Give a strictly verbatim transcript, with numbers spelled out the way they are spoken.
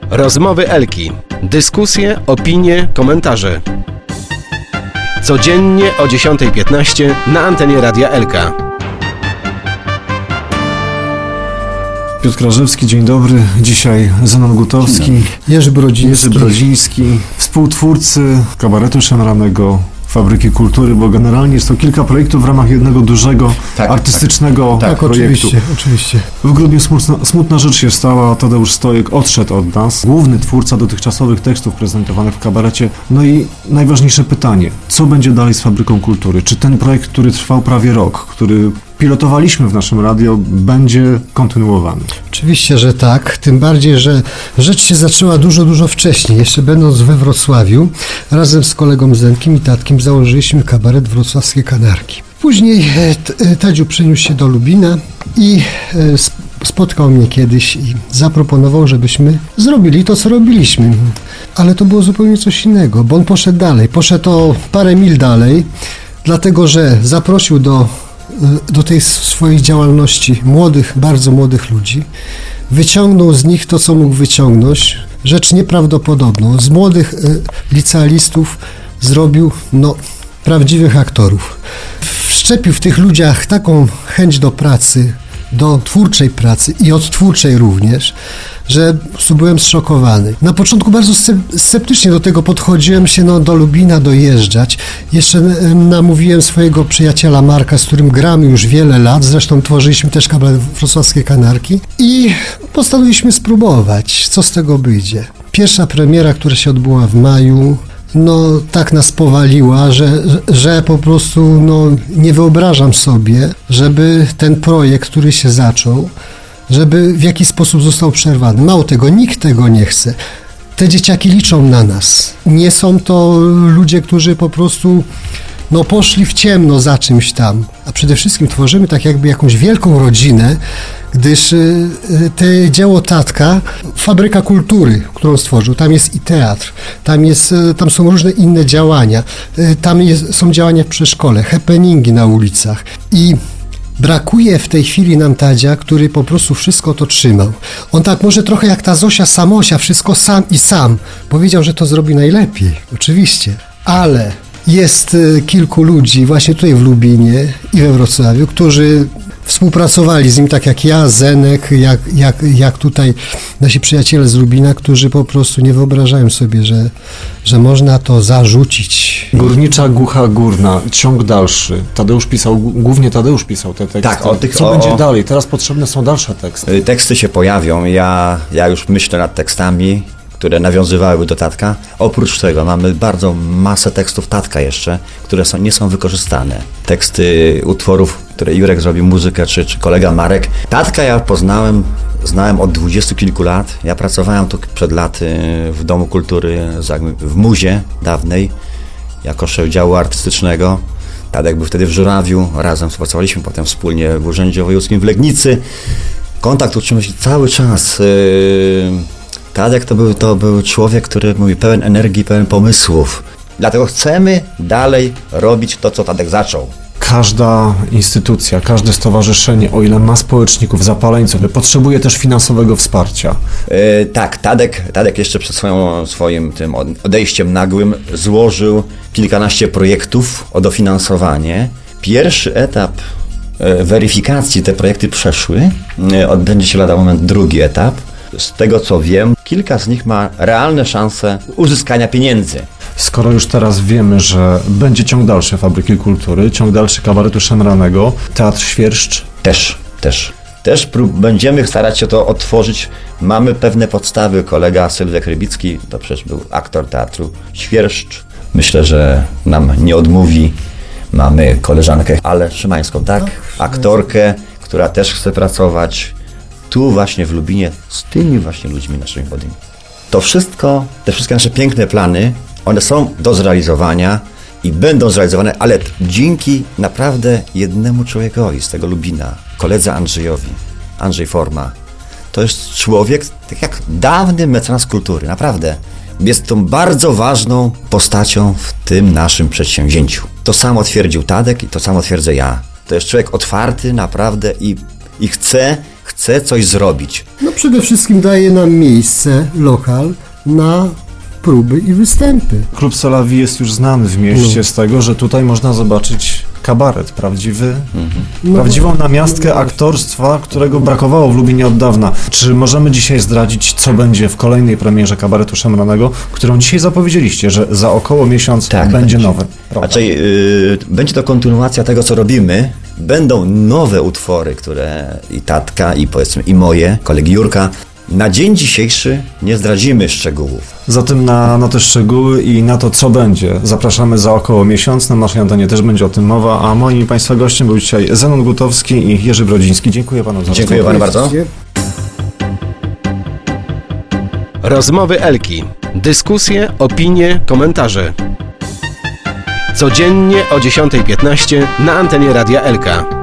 Rozmowy Elki. Dyskusje, opinie, komentarze. Codziennie o dziesiąta piętnaście na antenie Radia Elka. Piotr Krażewski, dzień dobry. Dzisiaj Zenon Gutowski, Jerzy Brodziński. Jerzy Brodziński, współtwórcy kabaretu szemranego, Fabryki Kultury, bo generalnie jest to kilka projektów w ramach jednego dużego, tak, artystycznego tak, tak, projektu. Oczywiście, oczywiście. W grudniu smutna, smutna rzecz się stała. Tadeusz Stojek odszedł od nas. Główny twórca dotychczasowych tekstów prezentowanych w kabarecie. No i najważniejsze pytanie, co będzie dalej z Fabryką Kultury? Czy ten projekt, który trwał prawie rok, który pilotowaliśmy w naszym radio, będzie kontynuowany? Oczywiście, że tak. Tym bardziej, że rzecz się zaczęła dużo, dużo wcześniej. Jeszcze będąc we Wrocławiu, razem z kolegą Zenkiem i Tatkiem założyliśmy kabaret Wrocławskie Kanarki. Później Tadziu przeniósł się do Lubina i spotkał mnie kiedyś i zaproponował, żebyśmy zrobili to, co robiliśmy. Ale to było zupełnie coś innego, bo on poszedł dalej. Poszedł o parę mil dalej, dlatego że zaprosił do do tej swojej działalności młodych, bardzo młodych ludzi. Wyciągnął z nich to, co mógł wyciągnąć. Rzecz nieprawdopodobną. Z młodych licealistów zrobił, no, prawdziwych aktorów. Wszczepił w tych ludziach taką chęć do pracy, do twórczej pracy i odtwórczej również, że po prostu byłem zszokowany. Na początku bardzo sceptycznie do tego podchodziłem się no, do Lubina dojeżdżać. Jeszcze namówiłem swojego przyjaciela Marka, z którym gramy już wiele lat, zresztą tworzyliśmy też kabaret Wrocławskie Kanarki i postanowiliśmy spróbować, co z tego wyjdzie. Pierwsza premiera, która się odbyła w maju, no tak nas powaliła, że, że po prostu no, nie wyobrażam sobie, żeby ten projekt, który się zaczął, żeby w jakiś sposób został przerwany. Mało tego, nikt tego nie chce. Te dzieciaki liczą na nas. Nie są to ludzie, którzy po prostu no, poszli w ciemno za czymś tam. A przede wszystkim tworzymy tak jakby jakąś wielką rodzinę, gdyż y, te dzieło Tatka, Fabryka Kultury, którą stworzył, tam jest i teatr, tam, jest, tam są różne inne działania, y, tam jest, są działania w przedszkole, happeningi na ulicach i brakuje w tej chwili nam Tadzia, który po prostu wszystko to trzymał. On tak może trochę jak ta Zosia Samosia, wszystko sam i sam. Powiedział, że to zrobi najlepiej, oczywiście, ale jest kilku ludzi właśnie tutaj w Lubinie i we Wrocławiu, którzy współpracowali z nim, tak jak ja, Zenek, jak, jak, jak tutaj nasi przyjaciele z Lubina, którzy po prostu nie wyobrażają sobie, że, że można to zarzucić. Górnicza Głucha Górna, ciąg dalszy. Tadeusz pisał, głównie Tadeusz pisał te teksty. Tak, o tych, Co o, będzie dalej? Teraz potrzebne są dalsze teksty. Teksty się pojawią, ja, ja już myślę nad tekstami, które nawiązywałyby do Tatka. Oprócz tego mamy bardzo masę tekstów Tatka jeszcze, które są, nie są wykorzystane. Teksty utworów, które Jurek zrobił muzykę, czy, czy kolega Marek. Tatka ja poznałem, znałem od dwudziestu kilku lat. Ja pracowałem tu przed laty w Domu Kultury w Muzie dawnej, jako szef działu artystycznego. Tadek był wtedy w Żurawiu, razem współpracowaliśmy potem wspólnie w Urzędzie Wojewódzkim w Legnicy. Kontakt utrzymał się cały czas. Tadek to był, to był człowiek, który mówi pełen energii, pełen pomysłów. Dlatego chcemy dalej robić to, co Tadek zaczął. Każda instytucja, każde stowarzyszenie, o ile ma społeczników, zapaleńców, potrzebuje też finansowego wsparcia. Yy, tak, Tadek, Tadek jeszcze przed swoją, swoim tym odejściem nagłym złożył kilkanaście projektów o dofinansowanie. Pierwszy etap yy, weryfikacji te projekty przeszły. Yy, odbędzie się lada moment drugi etap. Z tego co wiem, kilka z nich ma realne szanse uzyskania pieniędzy. Skoro już teraz wiemy, że będzie ciąg dalszy Fabryki Kultury, ciąg dalszy kabaretu szemranego, Teatr Świerszcz? Też, też. Też prób, będziemy starać się to otworzyć. Mamy pewne podstawy. Kolega Sylwek Rybicki, to przecież był aktor Teatru Świerszcz. Myślę, że nam nie odmówi. Mamy koleżankę Ale Szymańską, tak? Aktorkę, która też chce pracować tu właśnie w Lubinie z tymi właśnie ludźmi naszymi młodymi. To wszystko, te wszystkie nasze piękne plany, one są do zrealizowania i będą zrealizowane, ale dzięki naprawdę jednemu człowiekowi z tego Lubina, koledze Andrzejowi, Andrzej Forma. To jest człowiek, tak jak dawny mecenas kultury, naprawdę. Jest tą bardzo ważną postacią w tym naszym przedsięwzięciu. To samo twierdził Tadek i to samo twierdzę ja. To jest człowiek otwarty naprawdę i, i chce, chce chce coś zrobić. No przede wszystkim daje nam miejsce, lokal na próby i występy. Klub Solawi jest już znany w mieście No. z tego, że tutaj można zobaczyć kabaret, prawdziwy, Mhm. No, prawdziwą namiastkę aktorstwa, którego brakowało w Lubinie od dawna. Czy możemy dzisiaj zdradzić, co będzie w kolejnej premierze kabaretu szemranego, którą dzisiaj zapowiedzieliście, że za około miesiąc Tak, będzie będzie. nowy? Prawda? Raczej yy, będzie to kontynuacja tego, co robimy. Będą nowe utwory, które i tatka, i powiedzmy i moje, kolegi Jurka. Na dzień dzisiejszy nie zdradzimy szczegółów. Zatem na, na te szczegóły i na to, co będzie, zapraszamy za około miesiąc. Na naszej antenie też będzie o tym mowa, a moim Państwa gościem był dzisiaj Zenon Gutowski i Jerzy Brodziński. Dziękuję Panu za Dziękuję rozmowę. Panu bardzo. Rozmowy Elki. Dyskusje, opinie, komentarze. Codziennie o dziesiąta piętnaście na antenie Radia Elka.